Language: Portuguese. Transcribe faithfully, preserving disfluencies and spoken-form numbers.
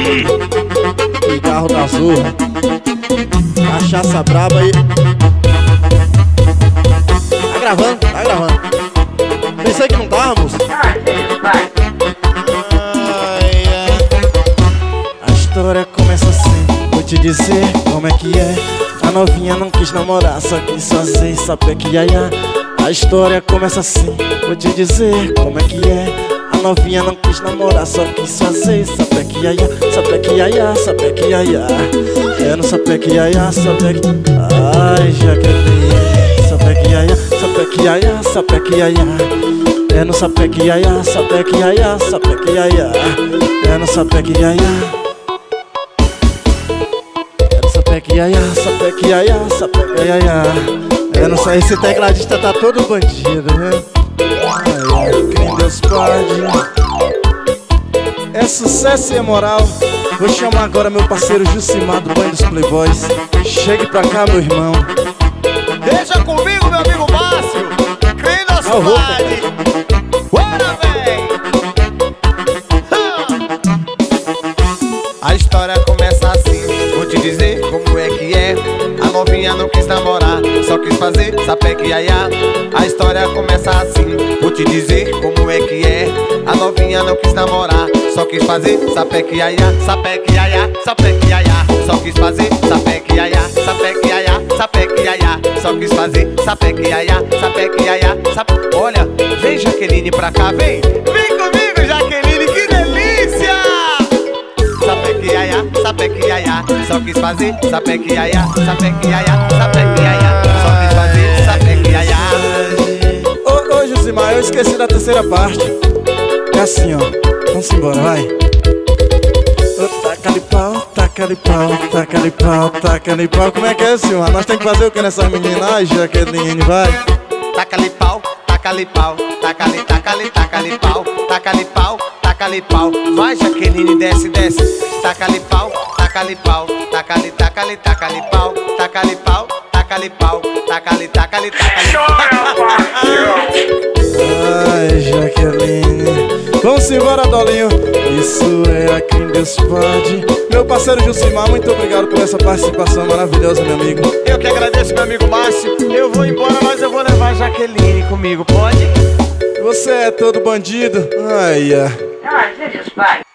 Cigarro da Zorra, cachaça braba aí. Tá gravando, tá gravando. Pensei que não távamos. Ai, ai. A história começa assim, vou te dizer como é que é. A novinha não quis namorar, só quis fazer sapeque iaiá. A história começa assim, vou te dizer como é que é. A novinha não quis namorar, só quis fazer sapeque iaiá, sapeque iaiá, sapeque iaiá. É no sapeque iaiá, sapeque. Ai, Jaqueline. Sapeque iaiá, sapeque iaiá, sapeque iaiá. É no sapeque iaiá, sapeque iaiá, sapeque iaiá. É no sapeque iaiá. Sapeque iaiá, sapeque iaiá, sapeque iaiá. Eu não sei, esse tecladista tá todo bandido, né? Ai, quem Deus pode. É sucesso e é moral. Vou chamar agora meu parceiro Jucimar do Banho dos Playboys. Chegue pra cá, meu irmão. Deixa comigo, meu amigo Márcio. Quem Deus pode. Bora, véi. A história começa assim, vou te dizer como é que é. A novinha não quis namorar, só quis fazer sapeque iaiá. A história começa assim, vou te dizer como é que é. A novinha não quis namorar, só quis fazer sapeque iaiá, sapeque iaiá, sapeque iaiá. Só quis fazer sapeque iaiá, sapeque iaiá, sapeque iaiá. Só quis fazer sapeque iaiá, sapeque iaiá, sapeque. Olha, vem Jaqueline pra cá, vem. Vem comigo, Jaqueline, que delícia! Sapeque iaiá, sapeque iaiá. Só quis fazer sapeque iaiá, sapeque iaiá, sapeque iaiá. Só quis fazer sapeque iaiá. Ô, ô, Jucimar, eu esqueci da terceira parte. É assim, ó. Vamos embora, vai. Ô, taca-lhe pau, taca-lhe pau, taca-lhe pau, taca-lhe pau. Como é que é, senhor? Nós temos que fazer o que nessas meninas? Ai, Jaqueline, vai. Taca-lhe pau, taca-lhe pau, taca-lhe, taca-lhe, taca-lhe pau, taca-lhe pau, taca-lhe pau. Vai, Jaqueline, desce, desce. Taca-lhe pau, taca-lhe pau, taca-lhe, taca-lhe, taca-lhe pau, taca-lhe pau, taca-lhe pau, taca-lhe, taca-lhe, taca-lhe. Ai, Jaqueline. Vamos embora, Dolinho. Isso é a quem Deus pode. Meu parceiro Jucimar, muito obrigado por essa participação maravilhosa, meu amigo. Eu que agradeço, meu amigo Márcio. Eu vou embora, mas eu vou levar a Jaqueline comigo, pode? Você é todo bandido. Ai, ai. Ai, Deus, pai.